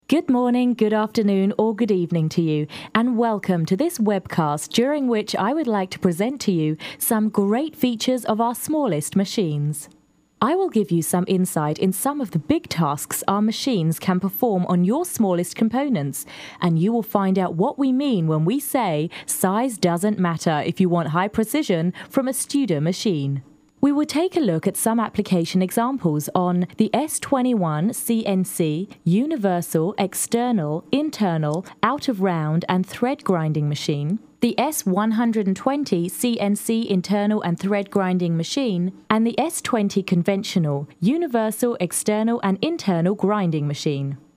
Good morning, good afternoon, or good evening to you, and welcome to this webcast during which I would like to present to you some great features of our smallest machines. I will give you some insight in some of the big tasks our machines can perform on your smallest components, and you will find out what we mean when we say size doesn't matter if you want high precision from a Studer machine. We will take a look at some application examples on the S21 CNC Universal External, Internal, Out of Round and Thread Grinding Machine, the S120 CNC Internal and Thread Grinding Machine, and the S20 Conventional Universal External and Internal Grinding Machine.